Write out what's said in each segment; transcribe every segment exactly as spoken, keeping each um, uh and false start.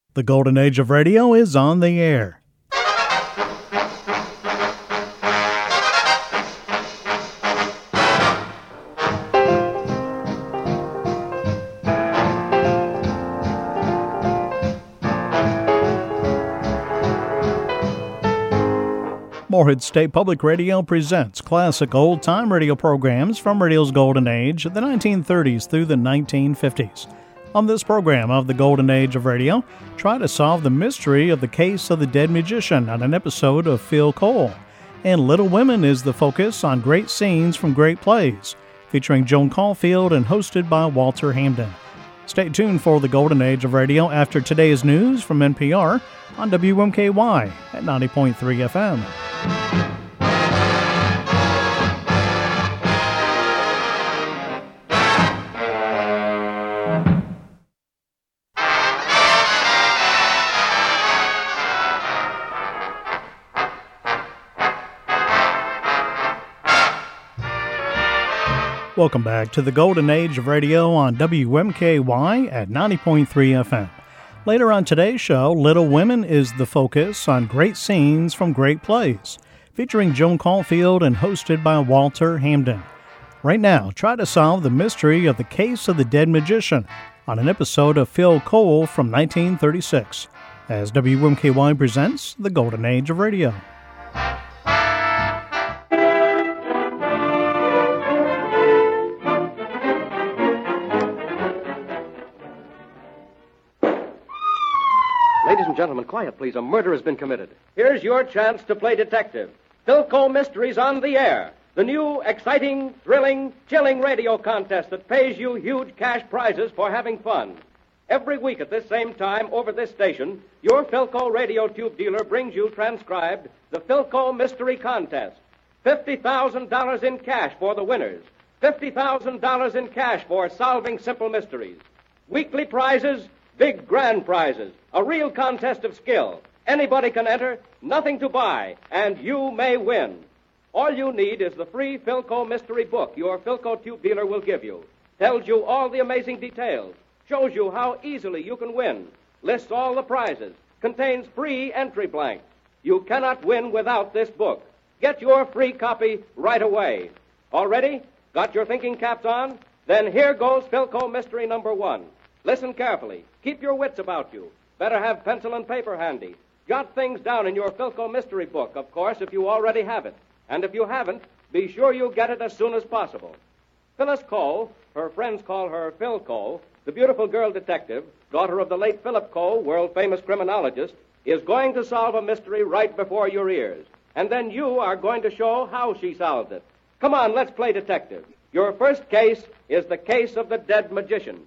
The Golden Age of Radio is on the air. Morehead State Public Radio presents classic old-time radio programs from radio's Golden Age, the nineteen thirties through the nineteen fifties. On this program of the Golden Age of Radio, try to solve the mystery of the case of the dead magician on an episode of Phil Cole. And Little Women is the focus on great scenes from great plays, featuring Joan Caulfield and hosted by Walter Hamden. Stay tuned for the Golden Age of Radio after today's news from N P R on W M K Y at ninety point three F M. Welcome back to the Golden Age of Radio on W M K Y at ninety point three F M. Later on today's show, Little Women is the focus on great scenes from great plays, featuring Joan Caulfield and hosted by Walter Hamden. Right now, try to solve the mystery of the case of the dead magician on an episode of Phil Cole from nineteen thirty-six, as W M K Y presents the Golden Age of Radio. Ladies and gentlemen, quiet, please. A murder has been committed. Here's your chance to play detective. Phil Cole Mysteries on the Air. The new, exciting, thrilling, chilling radio contest that pays you huge cash prizes for having fun. Every week at this same time over this station, your Philco radio tube dealer brings you transcribed the Philco Mystery Contest. fifty thousand dollars in cash for the winners. fifty thousand dollars in cash for solving simple mysteries. Weekly prizes, big grand prizes. A real contest of skill. Anybody can enter, nothing to buy, and you may win. All you need is the free Philco Mystery Book your Philco tube dealer will give you. Tells you all the amazing details. Shows you how easily you can win. Lists all the prizes. Contains free entry blanks. You cannot win without this book. Get your free copy right away. All ready? Got your thinking caps on? Then here goes Philco Mystery number one. Listen carefully. Keep your wits about you. Better have pencil and paper handy. Jot things down in your Philco Mystery Book, of course, if you already have it. And if you haven't, be sure you get it as soon as possible. Phyllis Cole, her friends call her Phil Cole, the beautiful girl detective, daughter of the late Philip Cole, world-famous criminologist, is going to solve a mystery right before your ears. And then you are going to show how she solved it. Come on, let's play detective. Your first case is the case of the dead magician.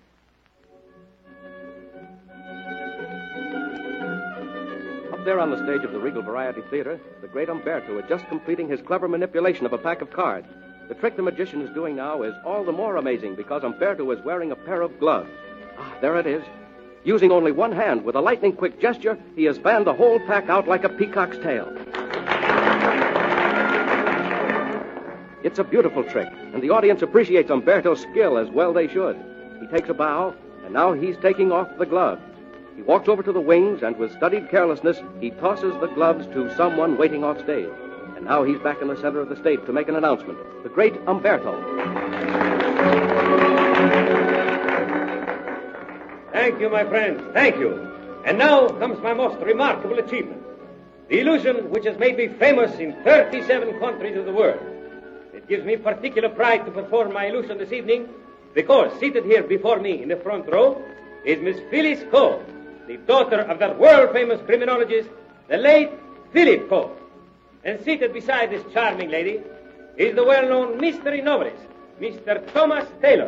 There on the stage of the Regal Variety Theater, the great Umberto is just completing his clever manipulation of a pack of cards. The trick the magician is doing now is all the more amazing because Umberto is wearing a pair of gloves. Ah, there it is. Using only one hand, with a lightning-quick gesture, he has fanned the whole pack out like a peacock's tail. It's a beautiful trick, and the audience appreciates Umberto's skill as well they should. He takes a bow, and now he's taking off the gloves. He walks over to the wings, and with studied carelessness, he tosses the gloves to someone waiting off stage. And now he's back in the center of the stage to make an announcement. The great Umberto. Thank you, my friends. Thank you. And now comes my most remarkable achievement. The illusion which has made me famous in thirty-seven countries of the world. It gives me particular pride to perform my illusion this evening because seated here before me in the front row is Miss Phyllis Cole, the daughter of that world-famous criminologist, the late Philip Cole. And seated beside this charming lady is the well-known mystery novelist, Mister Thomas Taylor.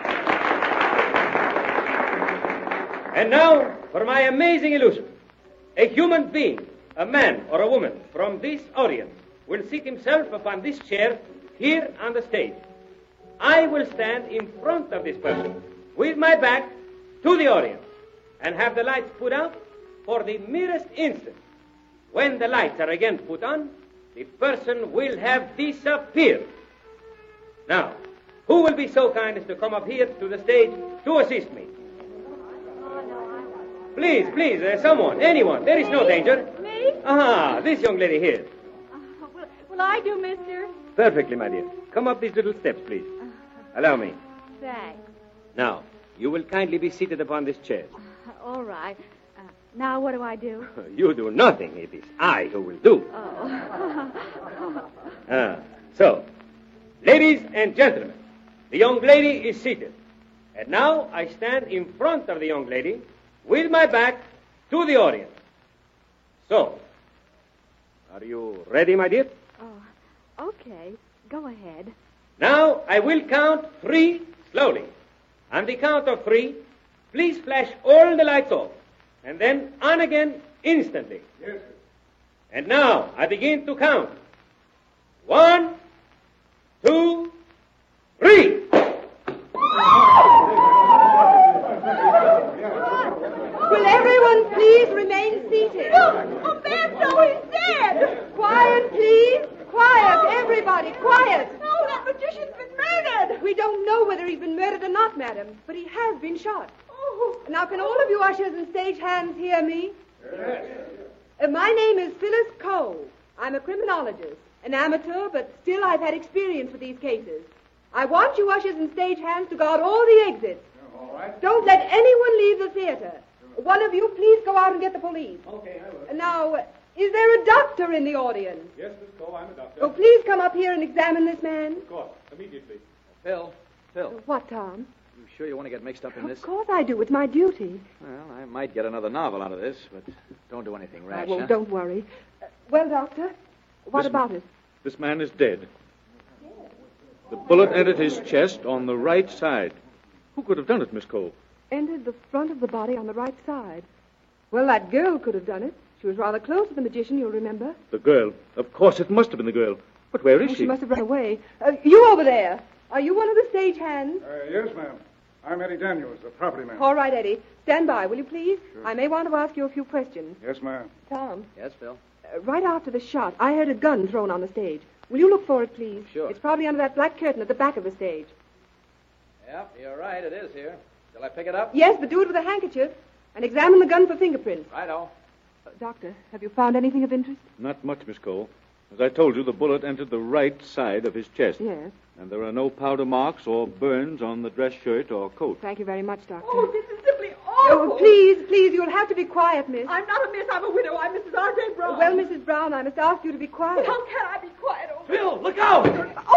And now for my amazing illusion. A human being, a man or a woman from this audience, will seat himself upon this chair here on the stage. I will stand in front of this person with my back to the audience and have the lights put out for the merest instant. When the lights are again put on, the person will have disappeared. Now, who will be so kind as to come up here to the stage to assist me? Please, please, uh, someone, anyone. There is no danger. Me? Ah, this young lady here. Uh, well, well, I do, mister. Perfectly, my dear. Come up these little steps, please. Allow me. Thanks. Now, you will kindly be seated upon this chair. Uh, all right. Uh, now what do I do? You do nothing. It is I who will do. Oh. Ah, so, ladies and gentlemen, the young lady is seated. And now I stand in front of the young lady with my back to the audience. So, are you ready, my dear? Oh, okay. Go ahead. Now I will count three slowly. On the count of three, please flash all the lights off. And then on again instantly. Yes, sir. And now I begin to count. One, two, three. Will everyone please remain seated? Umberto is dead! Quiet, please. Quiet, everybody, quiet. No, that magician's been murdered! We don't know whether he's been murdered or not, madam, but he has been shot. Oh. Now, can all of you ushers and stage hands hear me? Yes. Uh, my name is Phyllis Cole. I'm a criminologist, an amateur, but still I've had experience with these cases. I want you ushers and stage hands to guard all the exits. All right. Don't let anyone leave the theater. One of you, please go out and get the police. Okay, I will. Uh, Now, uh, is there a doctor in the audience? Yes, Miss Cole, I'm a doctor. Oh, please come up here and examine this man. Of course, immediately. Phil, Phil, What, Tom? you sure you want to get mixed up in this? Of course I do. It's my duty. Well, I might get another novel out of this, but don't do anything I rash, won't. huh? Don't worry. Uh, well, doctor, what Listen. about it? This man is dead. The bullet entered his chest on the right side. Who could have done it, Miss Cole? Entered the front of the body on the right side. Well, that girl could have done it. She was rather close to the magician, you'll remember. The girl. Of course, it must have been the girl. But where is Oh, she? she must have run away. Uh, you over there. Are you one of the stage hands? Uh, yes, ma'am. I'm Eddie Daniels, the property man. All right, Eddie. Stand by, will you please? I may want to ask you a few questions. Yes, ma'am. Tom, Yes, Phil? uh, right after the shot, I heard a gun thrown on the stage. Will you look for it, please? Sure. It's probably under that black curtain at the back of the stage. Yep, you're right. It is here. Shall I pick it up? Yes, but do it with a handkerchief. And examine the gun for fingerprints. Righto. Uh, doctor, have you found anything of interest? Not much, Miss Cole. As I told you, the bullet entered the right side of his chest. Yes. And there are no powder marks or burns on the dress shirt or coat. Thank you very much, Doctor. Oh, this is simply Oh, awful! please, please, you'll have to be quiet, miss. I'm not a miss, I'm a widow. I'm Missus R J Brown. Well, Missus Brown, I must ask you to be quiet. How can I be quiet? Oh, Phil, look out!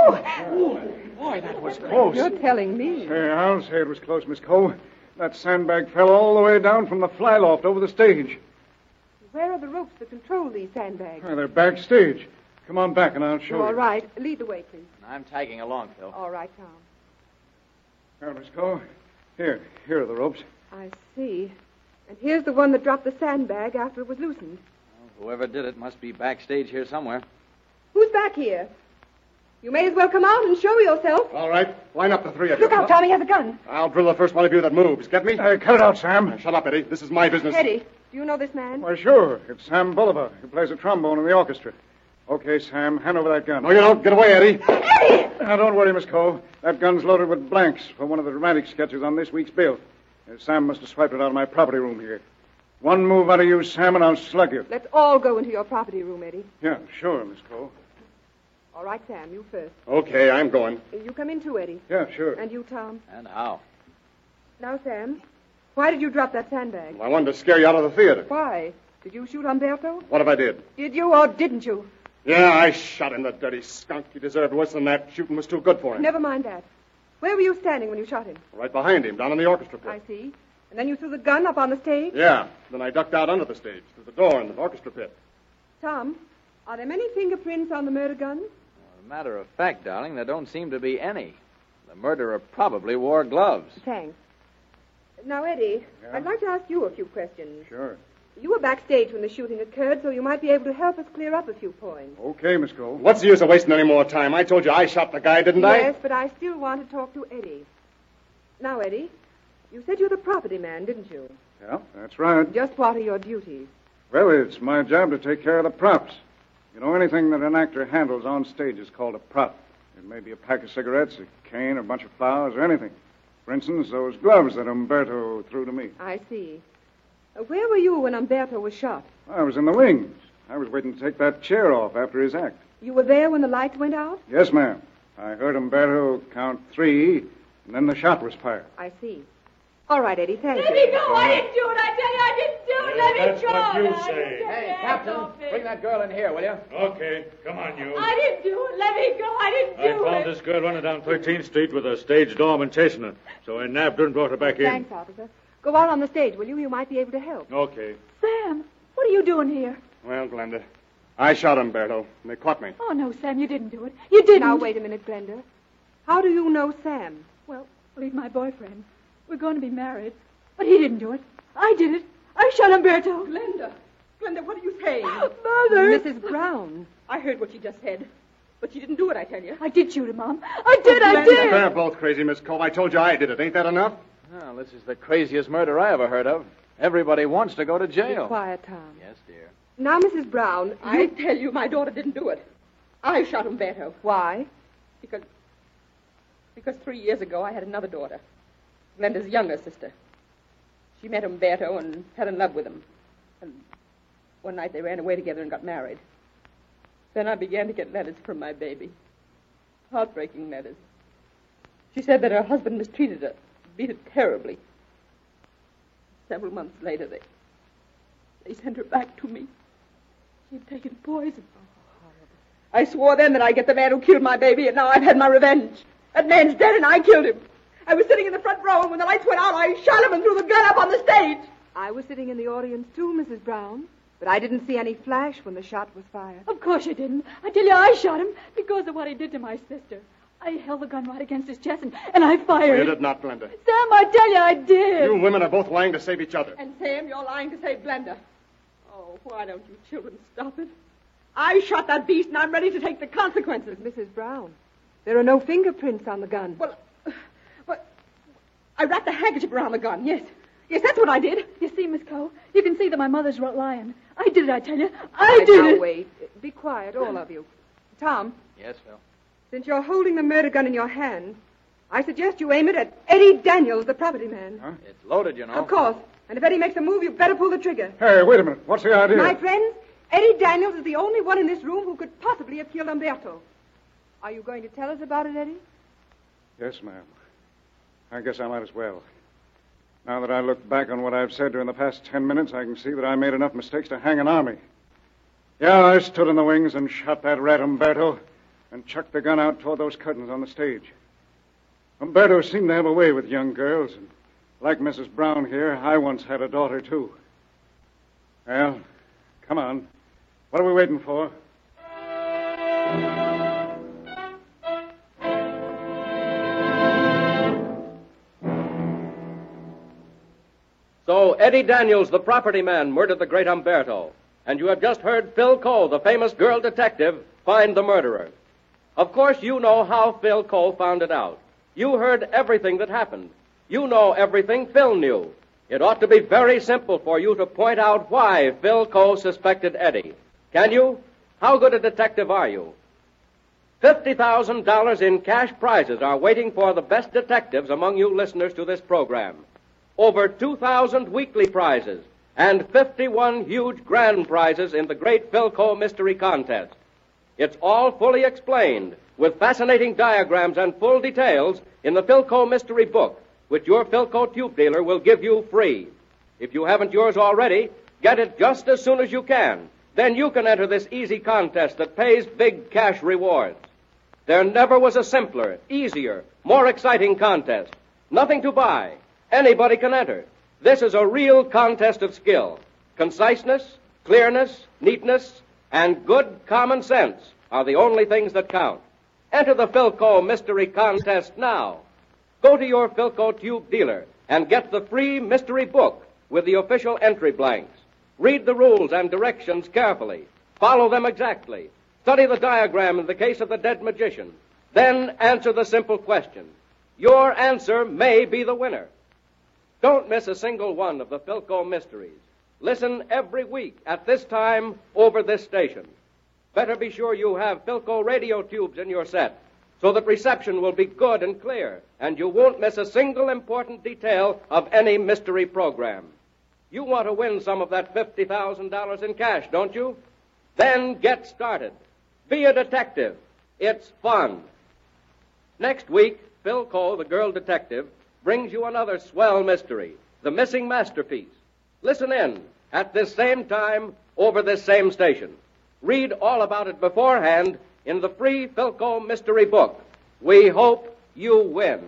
Oh, Boy, that was close. you're telling me. Hey, I'll say it was close, Miss Cole. That sandbag fell all the way down from the fly loft over the stage. Where are the ropes that control these sandbags? Well, they're backstage. Come on back and I'll show you. All right. Lead the way, please. I'm tagging along, Phil. All right, Tom. Well, Miss Cole, here, here are the ropes. I see. And here's the one that dropped the sandbag after it was loosened. Well, whoever did it must be backstage here somewhere. Who's back here? You may as well come out and show yourself. All right, line up the three of you. Look out, Tommy has a gun. I'll drill the first one of you that moves. Get me? Hey, cut it out, Sam. Shut up, Eddie. This is my business. Eddie, do you know this man? Why, sure. It's Sam Bolivar, who plays a trombone in the orchestra. Okay, Sam, hand over that gun. No, you don't. Get away, Eddie. Eddie! Now, don't worry, Miss Cole. That gun's loaded with blanks for one of the dramatic sketches on this week's bill. Uh, Sam must have swiped it out of my property room here. One move out of you, Sam, and I'll slug you. Let's all go into your property room, Eddie. Yeah, sure, Miss Cole. All right, Sam, you first. Okay, I'm going. Uh, You come in too, Eddie. Yeah, sure. And you, Tom. And how? Now, Sam, why did you drop that sandbag? I wanted to scare you out of the theater. Why? Did you shoot Umberto? What if I did? Did you or didn't you? Yeah, I shot him, the dirty skunk. He deserved worse than that. Shooting was too good for him. Never mind that. Where were you standing when you shot him? Right behind him, down in the orchestra pit. I see. And then you threw the gun up on the stage? Yeah. Then I ducked out under the stage, through the door in the orchestra pit. Tom, are there many fingerprints on the murder gun? As a matter of fact, darling, there don't seem to be any. The murderer probably wore gloves. Thanks. Now, Eddie, Yeah? I'd like to ask you a few questions. Sure. You were backstage when the shooting occurred, so you might be able to help us clear up a few points. Okay, Miss Cole. What's the use of wasting any more time? I told you I shot the guy, didn't Yes, but I still want to talk to Eddie. Now, Eddie, you said you're the property man, didn't you? Yeah, that's right. Just what are your duties? Well, it's my job to take care of the props. You know, anything that an actor handles on stage is called a prop. It may be a pack of cigarettes, a cane, a bunch of flowers, or anything. For instance, those gloves that Umberto threw to me. I see. Uh, where were you when Umberto was shot? I was in the wings. I was waiting to take that chair off after his act. You were there when the lights went out? Yes, ma'am. I heard Umberto count three, and then the shot was fired. I see. All right, Eddie, thank Let you. me go. I didn't do it. I tell you, I didn't do it. Let me That's go. what you No, I say. didn't do Hey, it. Captain, Don't bring that girl in here, will you? Okay, come on, you. I didn't do it. Let me go. I didn't I do found it. this girl running down thirteenth Street with a stage doorman chasing her. So I nabbed her and brought her back in. Thanks, officer. Go out on the stage, will you? You might be able to help. Okay. Sam, what are you doing here? Well, Glenda, I shot Umberto, and they caught me. Oh, no, Sam, you didn't do it. You didn't. Now, wait a minute, Glenda. How do you know Sam? Well, well, he's my boyfriend. We're going to be married. But he didn't do it. I did it. I shot Umberto. Glenda. Glenda, what are you saying? Mother. Missus Brown. I heard what she just said. But she didn't do it, I tell you. I did shoot him, Mom. I did, I Glenda. did. They're both crazy, Miss Cove. I told you I did it. Ain't that enough? Well, this is the craziest murder I ever heard of. Everybody wants to go to Be jail. quiet, Tom. Yes, dear. Now, Missus Brown, I you... tell you, my daughter didn't do it. I shot Umberto. Why? Because... Because three years ago, I had another daughter. Glenda's younger sister. She met Umberto and fell in love with him. And one night they ran away together and got married. Then I began to get letters from my baby. Heartbreaking letters. She said that her husband mistreated her, beat her terribly. Several months later, they they sent her back to me. She had taken poison. I swore then that I'd get the man who killed my baby, and now I've had my revenge. That man's dead, and I killed him. I was sitting in the front row, and when the lights went out, I shot him and threw the gun up on the stage. I was sitting in the audience, too, Missus Brown. But I didn't see any flash when the shot was fired. Of course you didn't. I tell you, I shot him because of what he did to my sister. I held the gun right against his chest, and, and I fired. You did not, Glenda. Sam, I tell you, I did. You women are both lying to save each other. And Sam, you're lying to save Glenda. Oh, why don't you children stop it? I shot that beast, and I'm ready to take the consequences. Missus Brown, there are no fingerprints on the gun. Well, uh, well, I wrapped a handkerchief around the gun, yes. Yes, that's what I did. You see, Miss Coe, you can see that my mother's lying. I did it, I tell you. I Right, did now, it. wait. Be quiet, all of you. Tom, Yes, Phil. since you're holding the murder gun in your hand, I suggest you aim it at Eddie Daniels, the property man. Huh? It's loaded, you know. Of course. And if Eddie makes a move, you better pull the trigger. Hey, wait a minute. What's the idea? My friends, Eddie Daniels is the only one in this room who could possibly have killed Umberto. Are you going to tell us about it, Eddie? Yes, ma'am. I guess I might as well. Now that I look back on what I've said during the past ten minutes, I can see that I made enough mistakes to hang an army. Yeah, I stood in the wings and shot that rat Umberto and chucked the gun out toward those curtains on the stage. Umberto seemed to have a way with young girls, and like Missus Brown here, I once had a daughter, too. Well, come on. What are we waiting for? So Eddie Daniels, the property man, murdered the great Umberto. And you have just heard Phil Coe, the famous girl detective, find the murderer. Of course, you know how Phil Coe found it out. You heard everything that happened. You know everything Phil knew. It ought to be very simple for you to point out why Phil Coe suspected Eddie. Can you? How good a detective are you? fifty thousand dollars in cash prizes are waiting for the best detectives among you listeners to this program. Over two thousand weekly prizes and fifty-one huge grand prizes in the great Phil Coe Mystery Contest. It's all fully explained with fascinating diagrams and full details in the Phil Coe Mystery Book, which your Phil Coe tube dealer will give you free. If you haven't yours already, get it just as soon as you can. Then you can enter this easy contest that pays big cash rewards. There never was a simpler, easier, more exciting contest. Nothing to buy. Anybody can enter. This is a real contest of skill. Conciseness, clearness, neatness, and good common sense are the only things that count. Enter the Phil Coe Mystery Contest now. Go to your Phil Coe tube dealer and get the free mystery book with the official entry blanks. Read the rules and directions carefully. Follow them exactly. Study the diagram in the case of the dead magician. Then answer the simple question. Your answer may be the winner. Don't miss a single one of the Phil Coe mysteries. Listen every week at this time over this station. Better be sure you have Phil Coe radio tubes in your set so that reception will be good and clear, and you won't miss a single important detail of any mystery program. You want to win some of that fifty thousand dollars in cash, don't you? Then get started. Be a detective. It's fun. Next week, Phil Cole, the girl detective, brings you another swell mystery, The Missing Masterpiece. Listen in at this same time over this same station. Read all about it beforehand in the free Philco mystery book. We hope you win.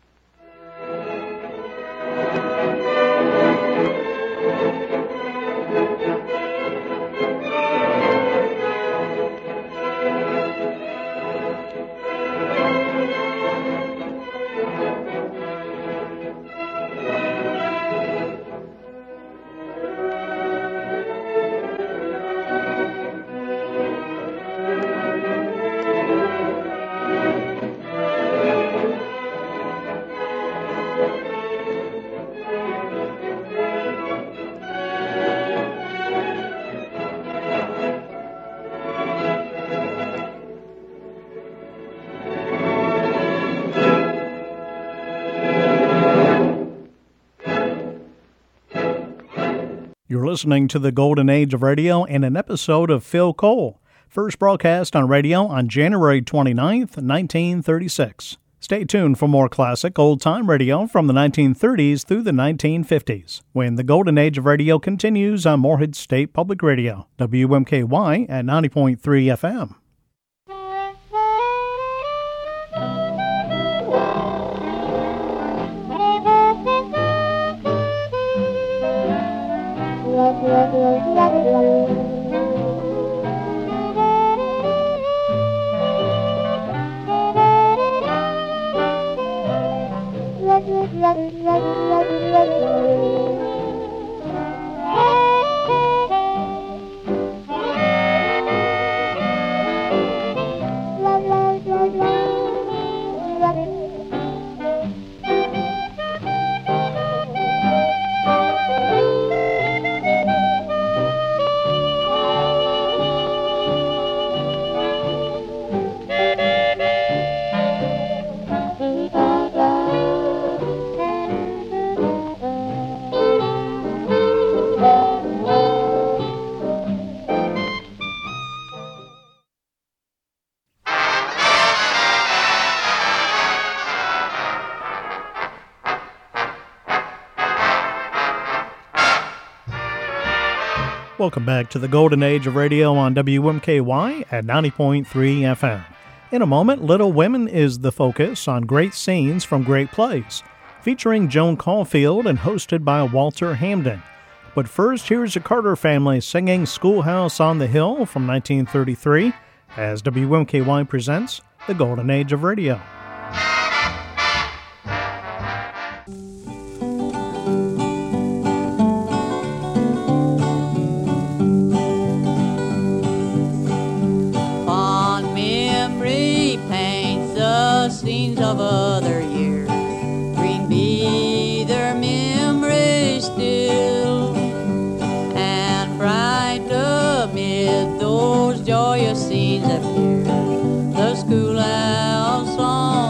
You're listening to the Golden Age of Radio and an episode of Phil Cole, first broadcast on radio on January twenty-ninth, nineteen thirty-six. Stay tuned for more classic old-time radio from the nineteen thirties through the nineteen fifties, when the Golden Age of Radio continues on Morehead State Public Radio, W M K Y at ninety point three F M. Welcome back to the Golden Age of Radio on W M K Y at ninety point three F M. In a moment, Little Women is the focus on great scenes from great plays, featuring Joan Caulfield and hosted by Walter Hamden. But first, here's the Carter family singing Schoolhouse on the Hill from nineteen thirty-three as W M K Y presents the Golden Age of Radio. Scenes of other years, green be their memories still, and bright amid those joyous scenes appears the schoolhouse on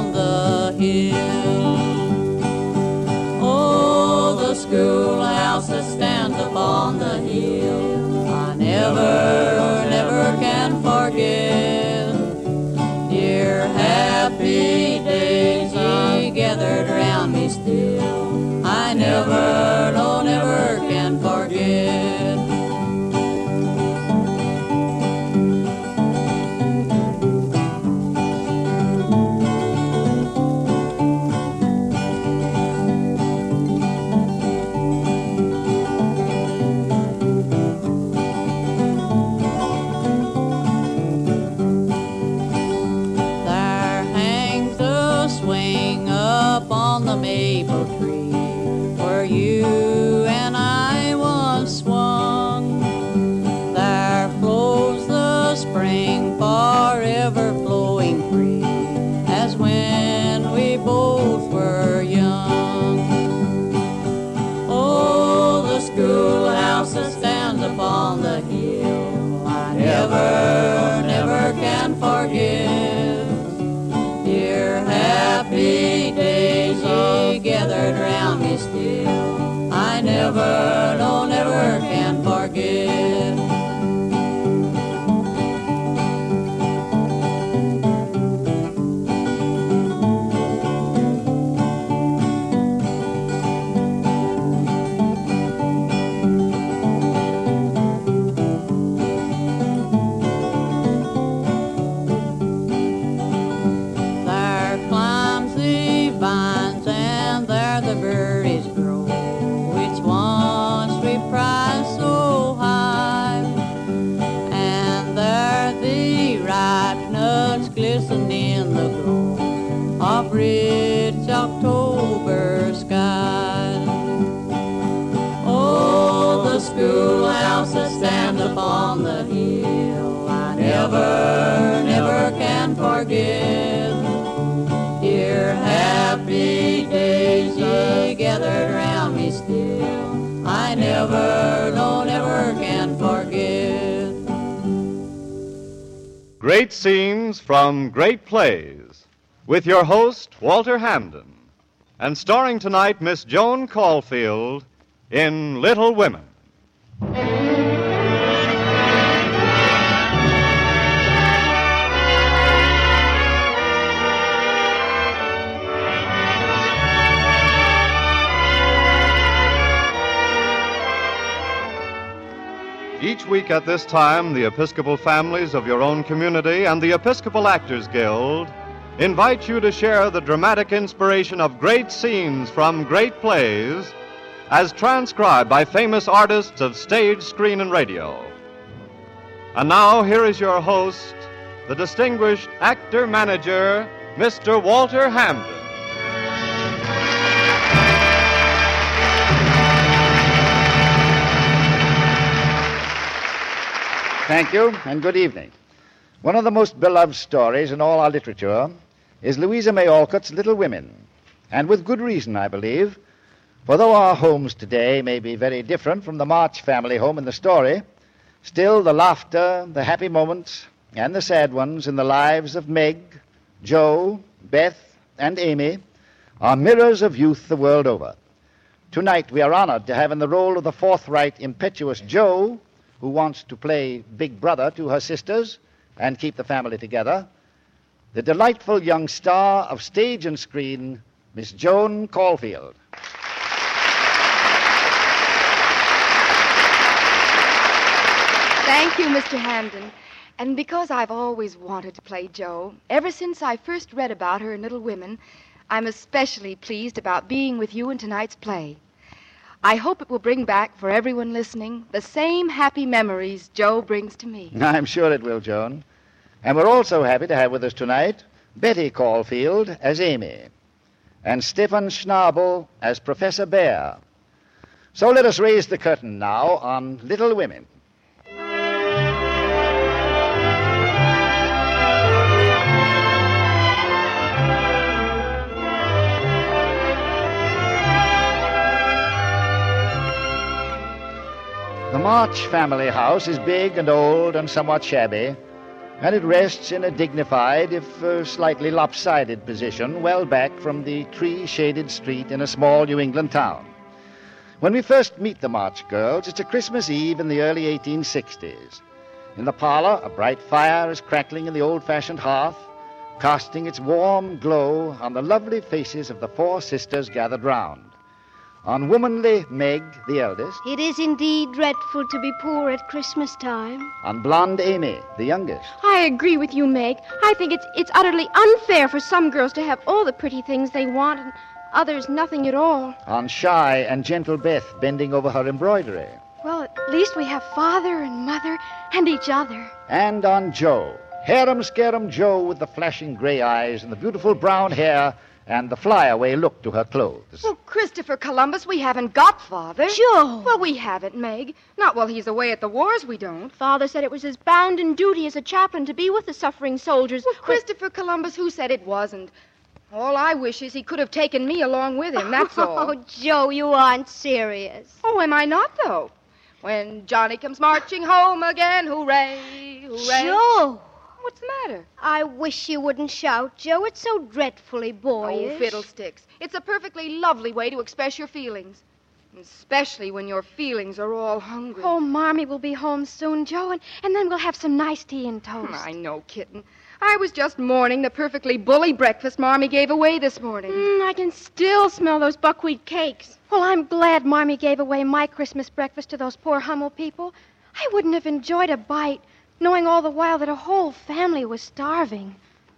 schoolhouse that stands upon the hill, I never, never can forget. Dear happy days ye gathered round me still, I never, no, never can forget. Great Scenes from Great Plays, with your host, Walter Hamden, and starring tonight Miss Joan Caulfield in Little Women. Each week at this time, the Episcopal families of your own community and the Episcopal Actors Guild invite you to share the dramatic inspiration of great scenes from great plays as transcribed by famous artists of stage, screen, and radio. And now, here is your host, the distinguished actor-manager, Mister Walter Hamden. Thank you, and good evening. One of the most beloved stories in all our literature is Louisa May Alcott's Little Women, and with good reason, I believe, for though our homes today may be very different from the March family home in the story, still the laughter, the happy moments, and the sad ones in the lives of Meg, Jo, Beth, and Amy are mirrors of youth the world over. Tonight we are honored to have in the role of the forthright, impetuous Jo, who wants to play big brother to her sisters and keep the family together, the delightful young star of stage and screen, Miss Joan Caulfield. Thank you, Mister Hamden. And because I've always wanted to play Jo, ever since I first read about her in Little Women, I'm especially pleased about being with you in tonight's play. I hope it will bring back for everyone listening the same happy memories Jo brings to me. I'm sure it will, Joan. And we're also happy to have with us tonight Betty Caulfield as Amy and Stefan Schnabel as Professor Bear. So let us raise the curtain now on Little Women. The March family house is big and old and somewhat shabby, and it rests in a dignified, if uh, slightly lopsided position, well back from the tree-shaded street in a small New England town. When we first meet the March girls, it's a Christmas Eve in the early eighteen sixties. In the parlor, a bright fire is crackling in the old-fashioned hearth, casting its warm glow on the lovely faces of the four sisters gathered round. On womanly Meg, the eldest. It is indeed dreadful to be poor at Christmas time. On blonde Amy, the youngest. I agree with you, Meg. I think it's it's utterly unfair for some girls to have all the pretty things they want and others nothing at all. On shy and gentle Beth, bending over her embroidery. Well, at least we have father and mother and each other. And on Jo, harum-scarum Jo with the flashing gray eyes and the beautiful brown hair and the flyaway look to her clothes. Well, Christopher Columbus, we haven't got father. Jo! Well, we haven't, Meg. Not while he's away at the wars, we don't. Father said it was his bounden duty as a chaplain to be with the suffering soldiers. Well, Christopher but... Columbus, who said it wasn't? All I wish is he could have taken me along with him, that's all. Oh, Jo, you aren't serious. Oh, am I not, though? When Johnny comes marching home again, hooray, hooray. Jo! What's the matter? I wish you wouldn't shout, Jo. It's so dreadfully boyish. Oh, fiddlesticks. It's a perfectly lovely way to express your feelings. Especially when your feelings are all hungry. Oh, Marmee will be home soon, Jo, and, and then we'll have some nice tea and toast. I know, kitten. I was just mourning the perfectly bully breakfast Marmee gave away this morning. Mm, I can still smell those buckwheat cakes. Well, I'm glad Marmee gave away my Christmas breakfast to those poor Hummel people. I wouldn't have enjoyed a bite, knowing all the while that a whole family was starving.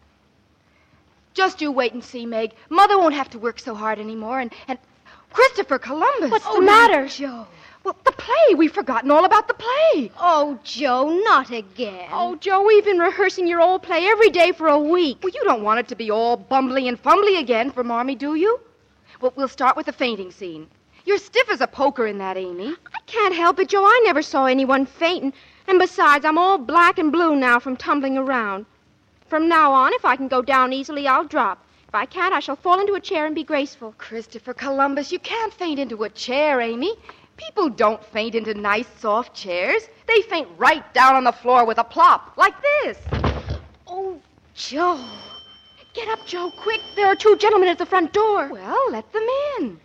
Just you wait and see, Meg. Mother won't have to work so hard anymore, and... and Christopher Columbus! What's oh, the matter? Jo. Well, the play. We've forgotten all about the play. Oh, Jo, not again. Oh, Jo, we've been rehearsing your old play every day for a week. Well, you don't want it to be all bumbly and fumbly again for Marmee, do you? Well, we'll start with the fainting scene. You're stiff as a poker in that, Amy. I can't help it, Joe. I never saw anyone fainting. And besides, I'm all black and blue now from tumbling around. From now on, if I can go down easily, I'll drop. If I can't, I shall fall into a chair and be graceful. Christopher Columbus, you can't faint into a chair, Amy. People don't faint into nice, soft chairs. They faint right down on the floor with a plop, like this. Oh, Joe. Get up, Joe, quick. There are two gentlemen at the front door. Well, let them in.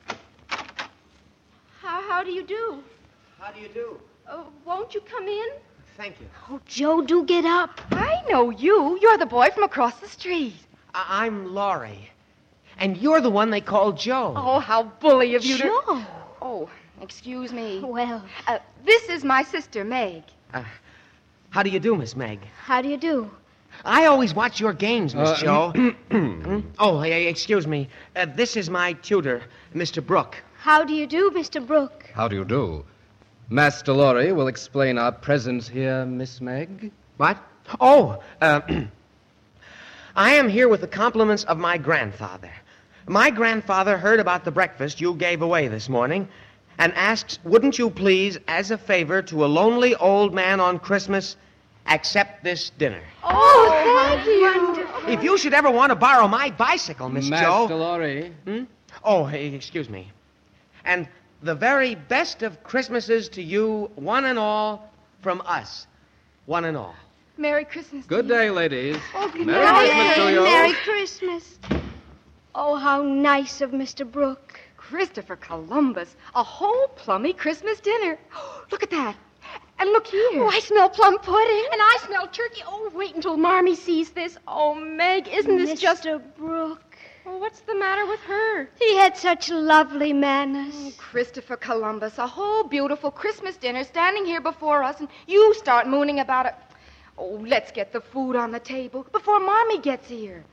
How, how do you do? How do you do? Uh, won't you come in? Thank you. Oh, Joe, do get up. I know you. You're the boy from across the street. I- I'm Laurie. And you're the one they call Joe. Oh, how bully of you Joe. to... Oh, excuse me. Well. Uh, this is my sister, Meg. Uh, how do you do, Miss Meg? How do you do? I always watch your games, Miss Uh, Joe. Hmm? Oh, hey, excuse me. Uh, this is my tutor, Mister Brooke. How do you do, Mister Brooke? How do you do? Master Laurie will explain our presence here, Miss Meg. What? Oh, uh, I am here with the compliments of my grandfather. My grandfather heard about the breakfast you gave away this morning and asks, wouldn't you please, as a favor to a lonely old man on Christmas, accept this dinner? Oh, thank you. If you should ever want to borrow my bicycle, Miss Master Joe... Master Laurie. Hmm? Oh, hey, excuse me. And the very best of Christmases to you, one and all, from us. One and all. Merry Christmas. Good day, ladies. Oh, good Merry night. Christmas to you. Merry Christmas. Oh, how nice of Mister Brooke. Christopher Columbus. A whole plummy Christmas dinner. Look at that. And look here. Oh, I smell plum pudding. And I smell turkey. Oh, wait until Marmee sees this. Oh, Meg, isn't this just... Mister Brooke. Oh, what's the matter with her? He had such lovely manners. Oh, Christopher Columbus, a whole beautiful Christmas dinner standing here before us, and you start mooning about it. Oh, let's get the food on the table before Marmee gets here.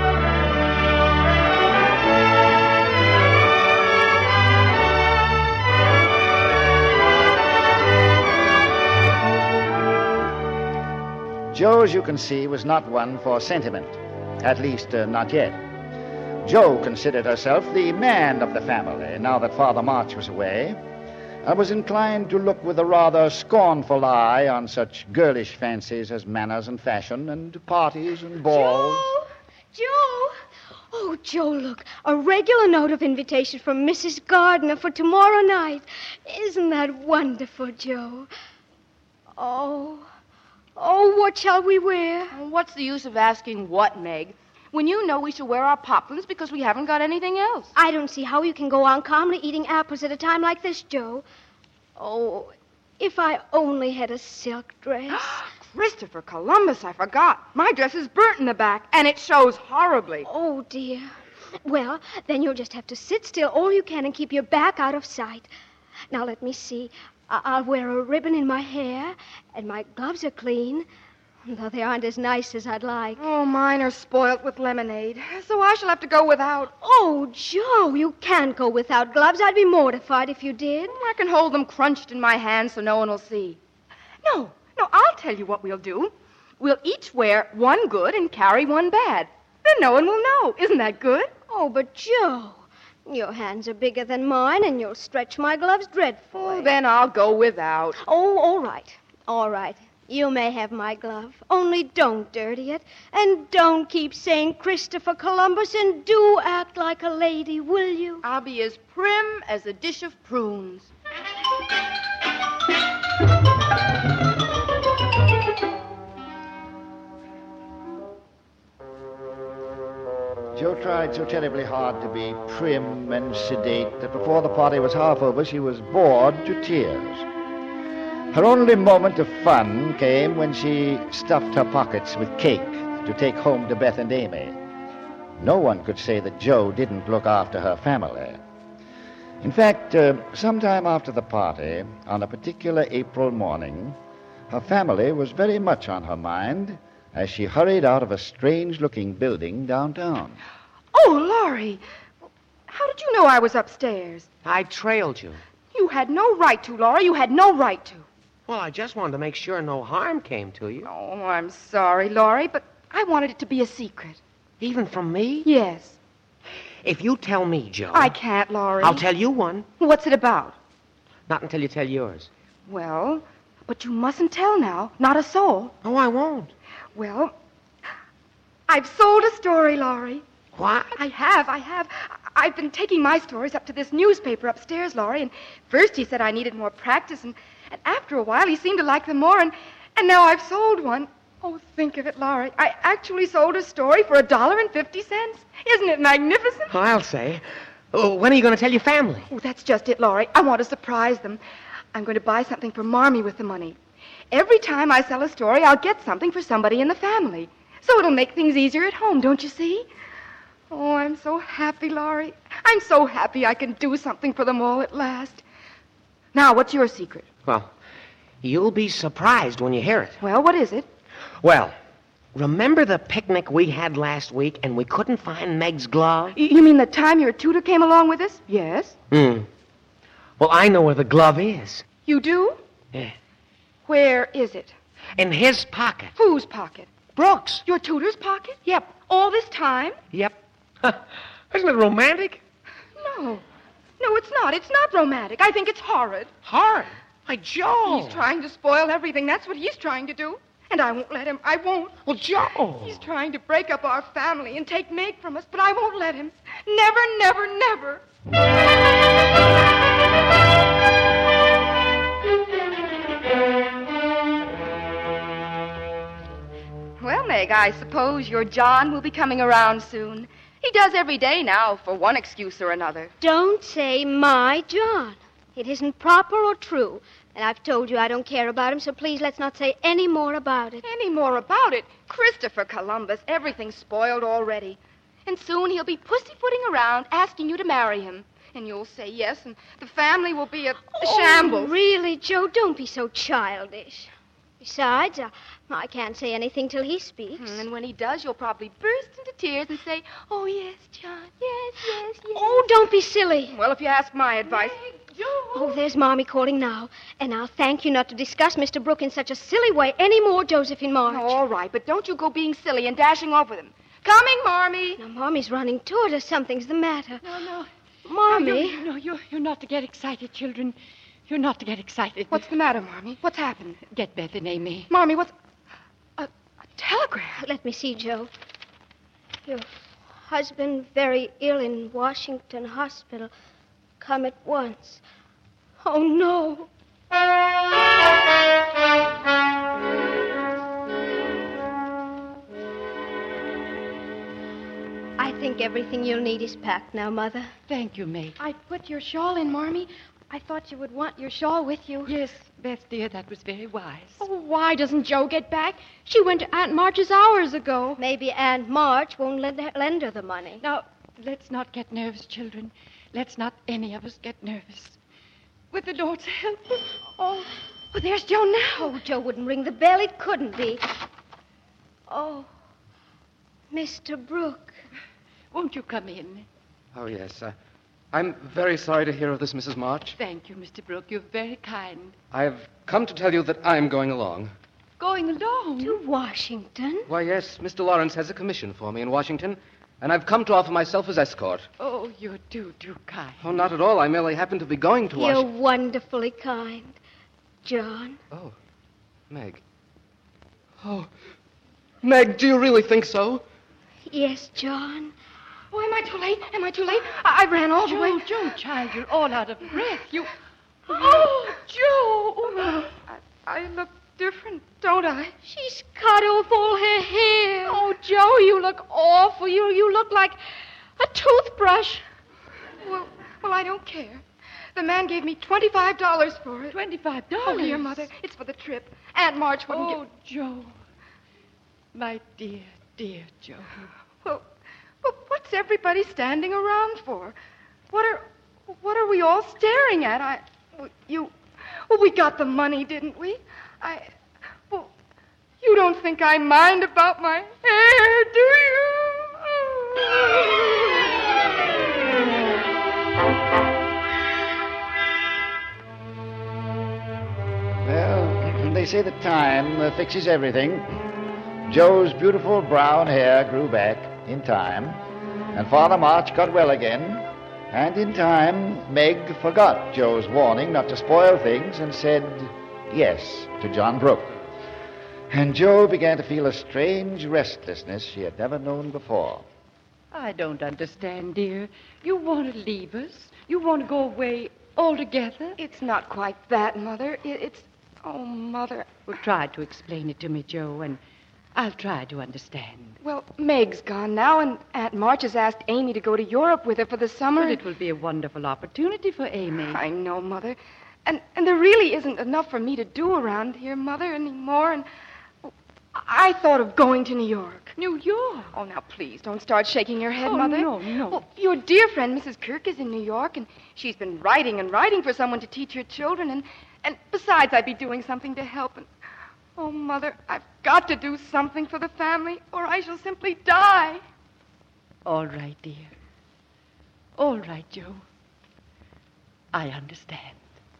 Joe, as you can see, was not one for sentiment. At least, uh, not yet. Jo considered herself the man of the family, now that Father March was away, and was inclined to look with a rather scornful eye on such girlish fancies as manners and fashion and parties and balls. Joe! Joe! Oh, Joe, look. A regular note of invitation from Missus Gardner for tomorrow night. Isn't that wonderful, Joe? Oh. Oh, what shall we wear? What's the use of asking what, Meg? When you know we shall wear our poplins because we haven't got anything else. I don't see how you can go on calmly eating apples at a time like this, Joe. Oh, if I only had a silk dress. Christopher Columbus, I forgot. My dress is burnt in the back, and it shows horribly. Oh, dear. Well, then you'll just have to sit still all you can and keep your back out of sight. Now, let me see. I- I'll wear a ribbon in my hair, and my gloves are clean. Though they aren't as nice as I'd like. Oh, mine are spoilt with lemonade, so I shall have to go without. Oh, Joe, you can't go without gloves. I'd be mortified if you did. I can hold them crunched in my hand so no one will see. No, no, I'll tell you what we'll do. We'll each wear one good and carry one bad. Then no one will know. Isn't that good? Oh, but Joe, your hands are bigger than mine, and you'll stretch my gloves dreadfully. Oh, then I'll go without. Oh, all right. All right. You may have my glove, only don't dirty it. And don't keep saying Christopher Columbus, and do act like a lady, will you? I'll be as prim as a dish of prunes. Jo tried so terribly hard to be prim and sedate that before the party was half over, she was bored to tears. Her only moment of fun came when she stuffed her pockets with cake to take home to Beth and Amy. No one could say that Jo didn't look after her family. In fact, uh, sometime after the party, on a particular April morning, her family was very much on her mind as she hurried out of a strange-looking building downtown. Oh, Laurie, how did you know I was upstairs? I trailed you. You had no right to, Laurie. You had no right to. Well, I just wanted to make sure no harm came to you. Oh, I'm sorry, Laurie, but I wanted it to be a secret. Even from me? Yes. If you tell me, Joe... I can't, Laurie. I'll tell you one. What's it about? Not until you tell yours. Well, but you mustn't tell now. Not a soul. Oh, I won't. Well, I've sold a story, Laurie. What? I have, I have. I've been taking my stories up to this newspaper upstairs, Laurie, and first he said I needed more practice, and, and after a while he seemed to like them more, and, and now I've sold one. Oh, think of it, Laurie. I actually sold a story for a dollar and fifty cents. Isn't it magnificent? Oh, I'll say. Oh, when are you going to tell your family? Oh, that's just it, Laurie. I want to surprise them. I'm going to buy something for Marmee with the money. Every time I sell a story, I'll get something for somebody in the family. So it'll make things easier at home, don't you see? Oh, I'm so happy, Laurie. I'm so happy I can do something for them all at last. Now, what's your secret? Well, you'll be surprised when you hear it. Well, what is it? Well, remember the picnic we had last week and we couldn't find Meg's glove? Y- you mean the time your tutor came along with us? Yes. Hmm. Well, I know where the glove is. You do? Yeah. Where is it? In his pocket. Whose pocket? Brooks. Your tutor's pocket? Yep. All this time? Yep. Isn't it romantic? No. No, it's not. It's not romantic. I think it's horrid. Horrid? Why, Joe. He's trying to spoil everything. That's what he's trying to do. And I won't let him. I won't. Well, Joe. He's trying to break up our family and take Meg from us, but I won't let him. Never, never, never. Well, Meg, I suppose your John will be coming around soon. He does every day now for one excuse or another. Don't say my John. It isn't proper or true. And I've told you I don't care about him, so please let's not say any more about it. Any more about it? Christopher Columbus, everything's spoiled already. And soon he'll be pussyfooting around asking you to marry him. And you'll say yes, and the family will be a, a oh, shambles. Really, Joe? Don't be so childish. Besides, uh, I can't say anything till he speaks. And when he does, you'll probably burst into tears and say, oh, yes, John, yes, yes, yes. Oh, don't be silly. Well, if you ask my advice... Oh, there's Marmee calling now. And I'll thank you not to discuss Mister Brooke in such a silly way any more, Josephine March. Oh, all right, but don't you go being silly and dashing off with him. Coming, Marmee. Now, Marmee's running toward us. Something's the matter. No, no. Marmee. No, you, no you're, you're not to get excited, children. You're not to get excited. What's the matter, Marmee? What's happened? Get Beth and Amy. Marmee, what's... A, a telegram? Let me see, Joe. Your husband very ill in Washington Hospital. Come at once. Oh, no. I think everything you'll need is packed now, Mother. Thank you, May. I put your shawl in, Marmee. I thought you would want your shawl with you. Yes, Beth, dear, that was very wise. Oh, why doesn't Joe get back? She went to Aunt March's hours ago. Maybe Aunt March won't lend her, lend her the money. Now, let's not get nervous, children. Let's not any of us get nervous. With the Lord's help. Oh, oh, there's Joe now. Oh, Joe wouldn't ring the bell. It couldn't be. Oh, Mister Brooke. Won't you come in? Oh, yes. Uh, I'm very sorry to hear of this, Missus March. Thank you, Mister Brooke. You're very kind. I've come to tell you that I'm going along. Going along? To Washington? Why, yes. Mister Lawrence has a commission for me in Washington, and I've come to offer myself as escort. Oh, you're too, too kind. Oh, not at all. I merely happen to be going to You're Washington. wonderfully kind. John? Oh, Meg. Oh, Meg, do you really think so? Yes, John. Oh, am I too late? Am I too late? I, I ran all Joe, the way. Joe, child, you're all out of breath. You... Oh, Joe! I, I look different, don't I? She's cut off all her hair. Oh, Joe, you look awful. You you look like a toothbrush. Well, well, I don't care. The man gave me twenty-five dollars for it. Twenty-five dollars? Oh, here, Mother. It's for the trip. Aunt March wouldn't Oh, give... Joe. My dear, dear Joe. Well, well, what's everybody standing around for? What are what are we all staring at? I... Well, you... Well, we got the money, didn't we? I... Well, you don't think I mind about my hair, do you? Well, they say that time uh, fixes everything. Joe's beautiful brown hair grew back in time, And Father March got well again, and in time, Meg forgot Joe's warning not to spoil things and said yes to John Brooke. And Joe began to feel a strange restlessness she had never known before. I don't understand, dear. You want to leave us? You want to go away altogether? It's not quite that, Mother. It, it's... Oh, Mother. Well, try to explain it to me, Joe, and I'll try to understand. Well, Meg's gone now, and Aunt March has asked Amy to go to Europe with her for the summer. But it will be a wonderful opportunity for Amy. I know, Mother. And and there really isn't enough for me to do around here, Mother, anymore. And I thought of going to New York. New York? Oh, now, please, don't start shaking your head, Oh, Mother. no, no. Well, your dear friend, Missus Kirk, is in New York, and she's been writing and writing for someone to teach her children, and, and besides, I'd be doing something to help. And, oh, Mother, I've got to do something for the family, or I shall simply die. All right, dear. All right, Joe. I understand.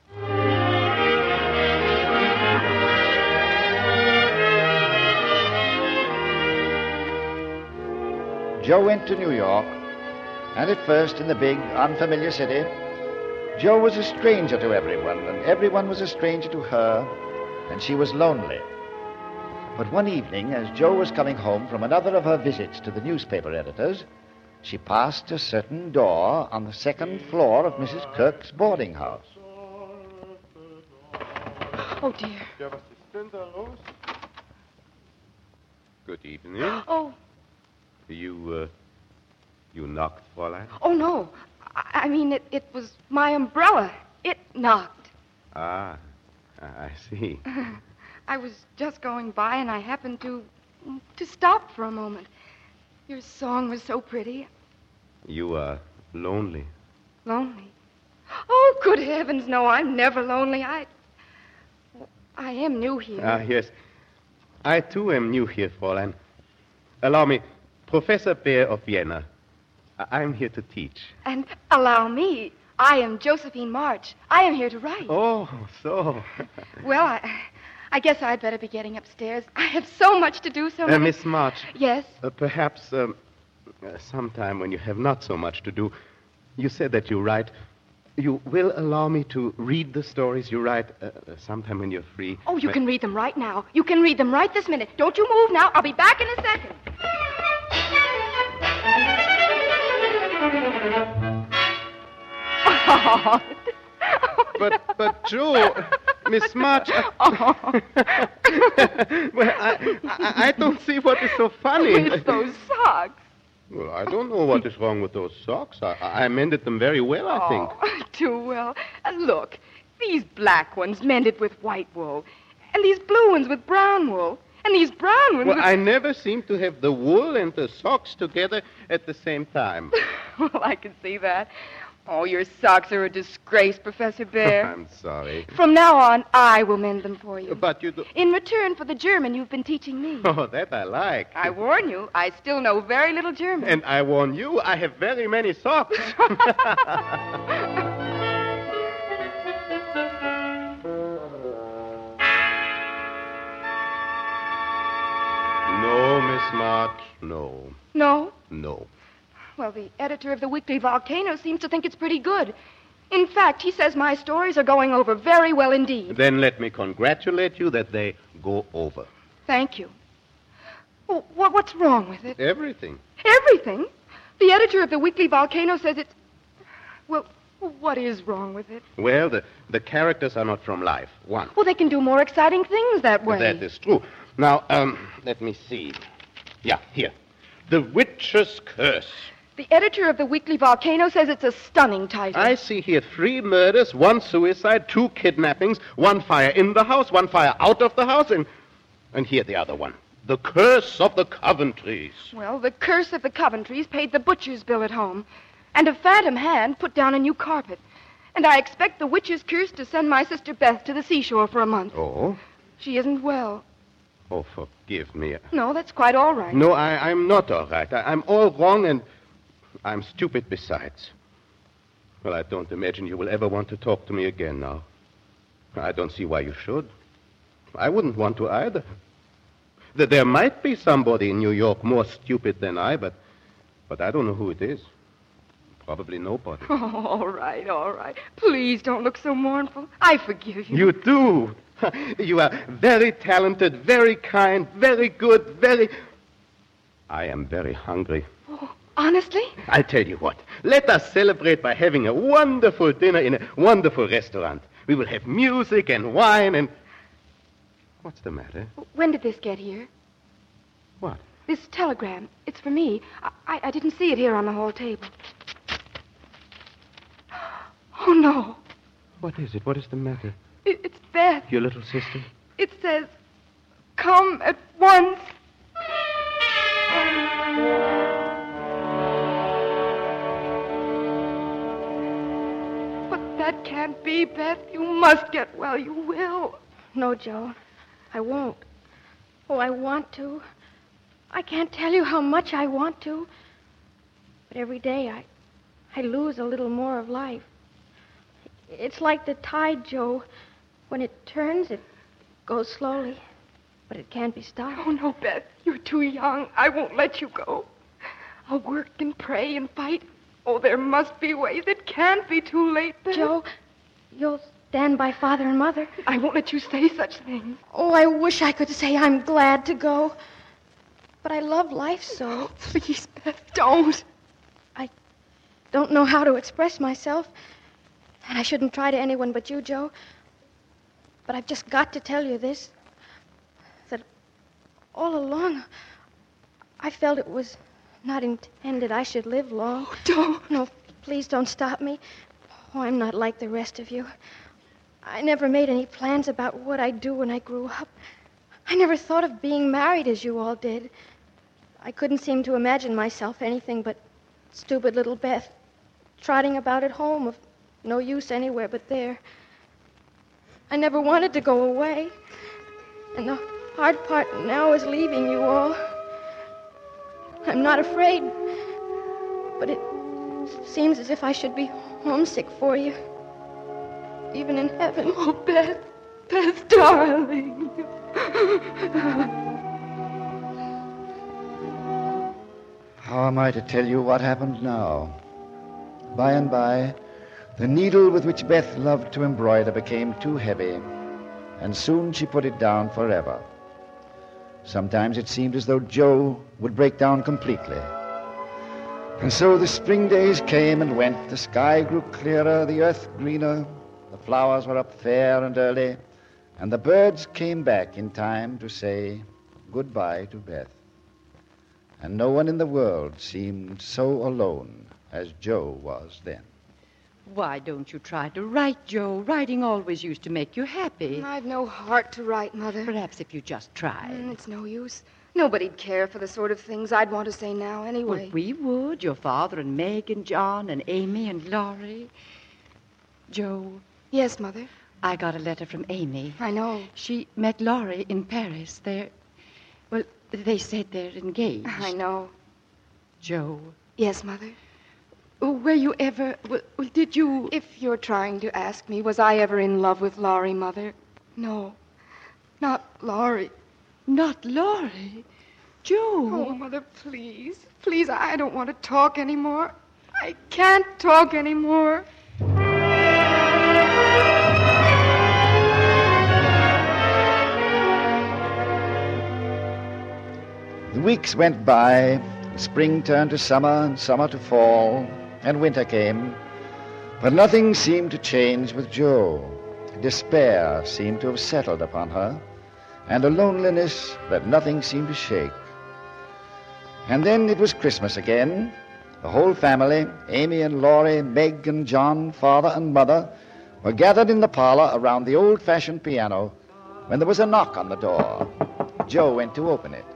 Joe went to New York, and at first in the big, unfamiliar city, Joe was a stranger to everyone, and everyone was a stranger to her, and she was lonely. But one evening, as Joe was coming home from another of her visits to the newspaper editors, she passed a certain door on the second floor of Missus Kirk's boarding house. Oh, dear. Good evening. Oh, You, uh, you knocked, Fräulein? oh, no. I, I mean, it, it was my umbrella. It knocked. Ah, I see. I was just going by, and I happened to... to stop for a moment. Your song was so pretty. You are lonely. Lonely? Oh, good heavens, no, I'm never lonely. I... I am new here. Ah, yes. I, too, am new here, Fräulein. Allow me, Professor Baer of Vienna. I- I'm here to teach. And allow me. I am Josephine March. I am here to write. Oh, so. Well, I... I guess I'd better be getting upstairs. I have so much to do, so Uh, many... Miss March. Yes? Uh, perhaps um, uh, sometime when you have not so much to do, you said that you write. You will allow me to read the stories you write uh, uh, sometime when you're free. Oh, you When- can read them right now. You can read them right this minute. Don't you move now. I'll be back in a second. Oh. But, but, Joe, Miss March. I... well, I, I, I don't see what is so funny. With those socks. Well, I don't know what is wrong with those socks. I, I mended them very well, I think. Oh, too well. And look, these black ones mended with white wool, and these blue ones with brown wool, and these brown ones Well, with... I never seem to have the wool and the socks together at the same time. Well, I can see that. Oh, your socks are a disgrace, Professor Bear. I'm sorry. From now on, I will mend them for you. But you do... In return for the German you've been teaching me. Oh, that I like. I warn you, I still know very little German. And I warn you, I have very many socks. No, Miss March, no. No? No. Well, the editor of the Weekly Volcano seems to think it's pretty good. In fact, he says my stories are going over very well indeed. Then let me congratulate you that they go over. Thank you. Well, what, what's wrong with it? Everything. Everything? The editor of the Weekly Volcano says it's... Well, what is wrong with it? Well, the, the characters are not from life. One. Well, they can do more exciting things that way. That is true. Now, um, let me see. Yeah, here. The Witch's Curse. The editor of the Weekly Volcano says it's a stunning title. I see here three murders, one suicide, two kidnappings, one fire in the house, one fire out of the house, and and here the other one. The Curse of the Coventrys. Well, the curse of the Coventrys paid the butcher's bill at home, and a phantom hand put down a new carpet. And I expect the witch's curse to send my sister Beth to the seashore for a month. Oh? She isn't well. Oh, forgive me. No, that's quite all right. No, I, I'm not all right. I, I'm all wrong, and I'm stupid besides. Well, I don't imagine you will ever want to talk to me again now. I don't see why you should. I wouldn't want to either. That there might be somebody in New York more stupid than I, but But I don't know who it is. Probably nobody. Oh, all right, all right. Please don't look so mournful. I forgive you. You do. You are very talented, very kind, very good, very... I am very hungry. Oh, honestly? I tell you what. Let us celebrate by having a wonderful dinner in a wonderful restaurant. We will have music and wine and... What's the matter? When did this get here? What? This telegram. It's for me. I, I, I didn't see it here on the hall table. Oh, no. What is it? What is the matter? It, it's Beth. Your little sister? It says, come at once. But that can't be, Beth. You must get well. You will. No, Joe. I won't. Oh, I want to. I can't tell you how much I want to. But every day I, I lose a little more of life. It's like the tide, Joe. When it turns, it goes slowly. But it can't be stopped. Oh, no, Beth. You're too young. I won't let you go. I'll work and pray and fight. Oh, there must be ways. It can't be too late, Beth. Joe, you'll stand by Father and Mother. I won't let you say such things. Oh, I wish I could say I'm glad to go. But I love life so. Oh, please, Beth, don't. I don't know how to express myself. And I shouldn't try to anyone but you, Joe. But I've just got to tell you this. That all along, I felt it was not intended I should live long. Oh, don't. No, please don't stop me. Oh, I'm not like the rest of you. I never made any plans about what I'd do when I grew up. I never thought of being married as you all did. I couldn't seem to imagine myself anything but stupid little Beth, trotting about at home of no use anywhere but there. I never wanted to go away. And the hard part now is leaving you all. I'm not afraid, but it seems as if I should be homesick for you, even in heaven. Oh, Beth, Beth, darling. How am I to tell you what happened now? By and by, the needle with which Beth loved to embroider became too heavy, and soon she put it down forever. Sometimes it seemed as though Joe would break down completely. And so the spring days came and went, the sky grew clearer, the earth greener, the flowers were up fair and early, and the birds came back in time to say goodbye to Beth. And no one in the world seemed so alone as Joe was then. Why don't you try to write, Joe? Writing always used to make you happy. I've no heart to write, Mother. Perhaps if you just tried. Mm, it's no use. Nobody'd care for the sort of things I'd want to say now anyway. Well, we would. Your father and Meg and John and Amy and Laurie. Joe. Yes, Mother? I got a letter from Amy. I know. She met Laurie in Paris. They're... Well, they said they're engaged. I know. Joe. Yes, Mother? Oh, were you ever... Well, did you... If you're trying to ask me, was I ever in love with Laurie, Mother? No. Not Laurie. Not Laurie? Joe. Oh, Mother, please. Please, I don't want to talk anymore. I can't talk anymore. The weeks went by, spring turned to summer, and summer to fall, and winter came. But nothing seemed to change with Jo. Despair seemed to have settled upon her, and a loneliness that nothing seemed to shake. And then it was Christmas again. The whole family, Amy and Laurie, Meg and John, father and mother, were gathered in the parlor around the old-fashioned piano when there was a knock on the door. Jo went to open it.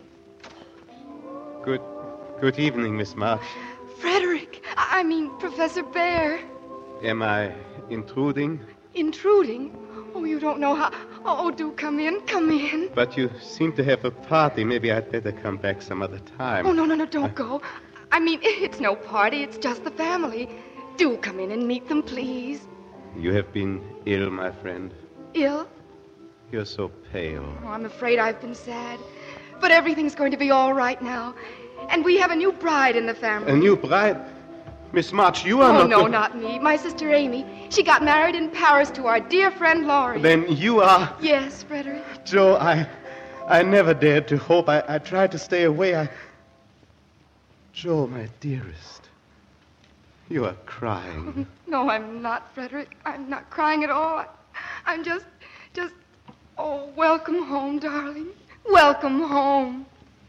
Good, good evening, Miss March. Frederick, I mean Professor Bear. Am I intruding? Intruding? Oh, you don't know how... Oh, do come in, come in. But you seem to have a party. Maybe I'd better come back some other time. Oh, no, no, no, don't go. I mean, it's no party, it's just the family. Do come in and meet them, please. You have been ill, my friend. Ill? You're so pale. Oh, I'm afraid I've been sad. But everything's going to be all right now. And we have a new bride in the family. A new bride? Miss March, you are oh, not... no, the- not me. My sister Amy. She got married in Paris to our dear friend Laurie. Then you are... Yes, Frederick. Joe, I... I never dared to hope. I, I tried to stay away. I... Joe, my dearest. You are crying. No, I'm not, Frederick. I'm not crying at all. I, I'm just, just... Oh, welcome home, darling. Welcome home.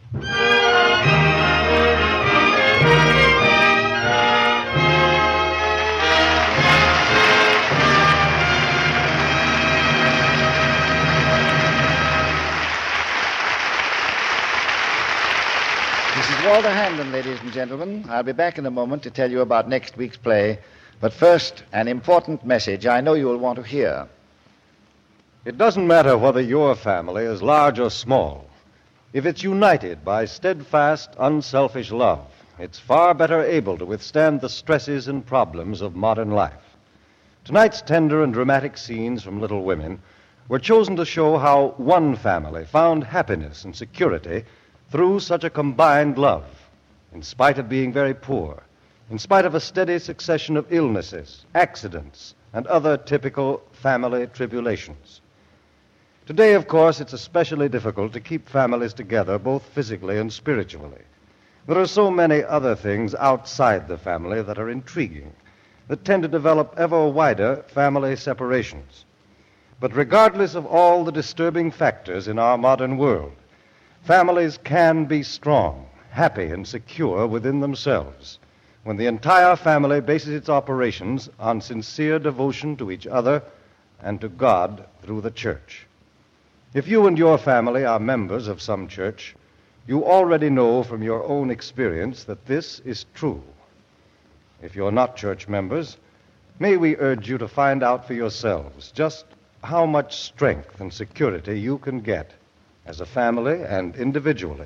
This is Walter Hamden, ladies and gentlemen. I'll be back in a moment to tell you about next week's play. But first, an important message I know you will want to hear. It doesn't matter whether your family is large or small. If it's united by steadfast, unselfish love, it's far better able to withstand the stresses and problems of modern life. Tonight's tender and dramatic scenes from Little Women were chosen to show how one family found happiness and security through such a combined love, in spite of being very poor, in spite of a steady succession of illnesses, accidents, and other typical family tribulations. Today, of course, it's especially difficult to keep families together, both physically and spiritually. There are so many other things outside the family that are intriguing, that tend to develop ever wider family separations. But regardless of all the disturbing factors in our modern world, families can be strong, happy, and secure within themselves when the entire family bases its operations on sincere devotion to each other and to God through the church. If you and your family are members of some church, you already know from your own experience that this is true. If you're not church members, may we urge you to find out for yourselves just how much strength and security you can get as a family and individually.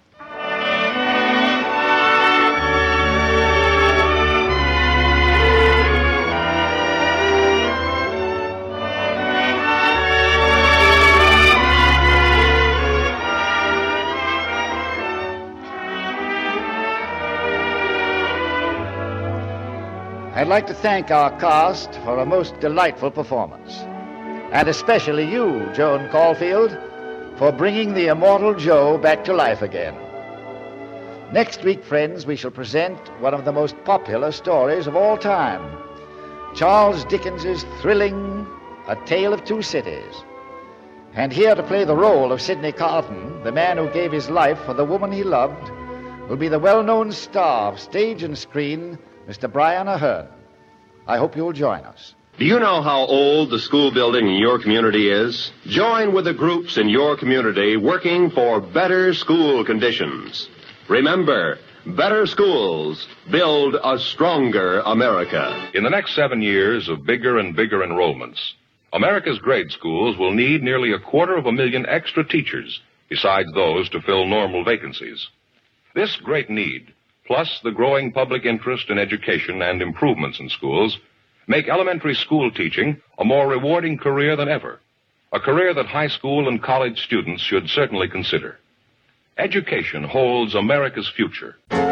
I'd like to thank our cast for a most delightful performance. And especially you, Joan Caulfield, for bringing the immortal Joe back to life again. Next week, friends, we shall present one of the most popular stories of all time, Charles Dickens's thrilling A Tale of Two Cities. And here to play the role of Sidney Carton, the man who gave his life for the woman he loved, will be the well-known star of stage and screen, Mister Brian Aherne. I hope you'll join us. Do you know how old the school building in your community is? Join with the groups in your community working for better school conditions. Remember, better schools build a stronger America. In the next seven years of bigger and bigger enrollments, America's grade schools will need nearly a quarter of a million extra teachers, besides those to fill normal vacancies. This great need, plus the growing public interest in education and improvements in schools, make elementary school teaching a more rewarding career than ever, a career that high school and college students should certainly consider. Education holds America's future.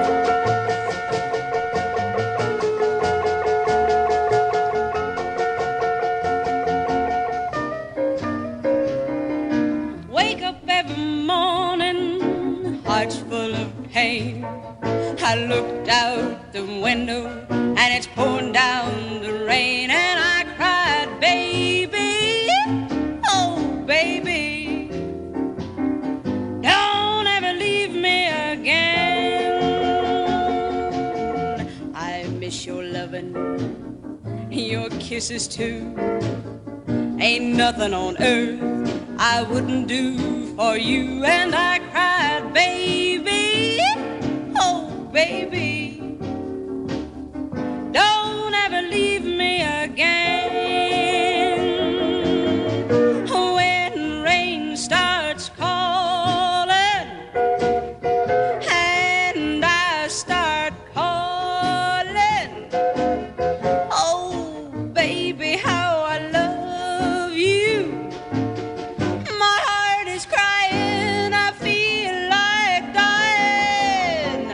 Wake up every morning, hearts full of pain. I looked out the window and it's pouring down the rain, and I cried, baby, oh baby, don't ever leave me again. I miss your loving, your kisses too. Ain't nothing on earth I wouldn't do for you. And I cried, baby, oh baby, don't ever leave me again. When rain starts calling and I start calling, oh baby, how I love you. My heart is crying, I feel like dying.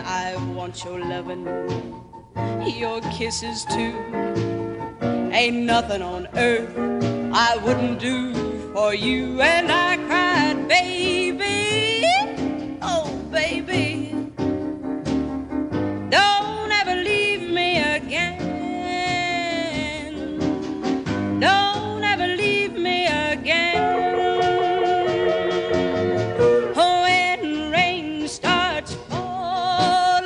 your kisses too. Ain't nothing on earth I wouldn't do for you. And I cried, baby, oh baby, don't ever leave me again. Don't ever leave me again. When rain starts falling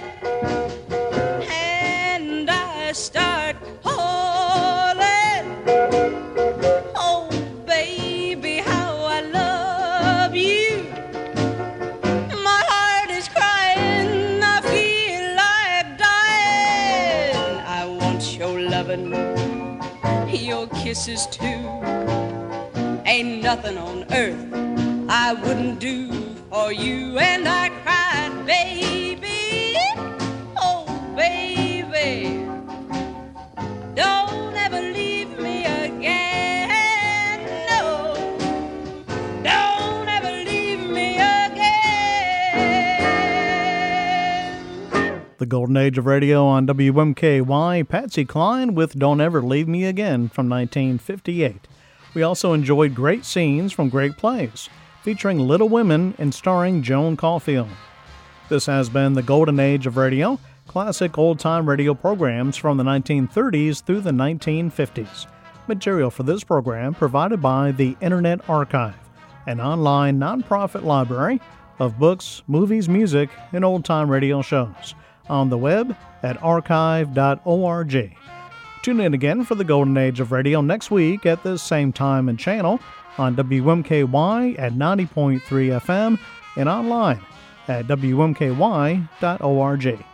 and I start hauling, oh baby, how I love you. My heart is crying, I feel like dying. I want your loving, your kisses too. Ain't nothing on earth I wouldn't do for you. And I cried, baby, oh baby, don't ever leave me again. No, don't ever leave me again. The Golden Age of Radio on W M K Y, Patsy Cline with Don't Ever Leave Me Again from nineteen fifty-eight. We also enjoyed great scenes from great plays, featuring Little Women and starring Joan Caulfield. This has been the Golden Age of Radio, classic old-time radio programs from the nineteen thirties through the nineteen fifties. Material for this program provided by the Internet Archive, an online nonprofit library of books, movies, music, and old-time radio shows, on the web at archive dot org. Tune in again for the Golden Age of Radio next week at this same time and channel on W M K Y at ninety point three F M and online at W M K Y dot org.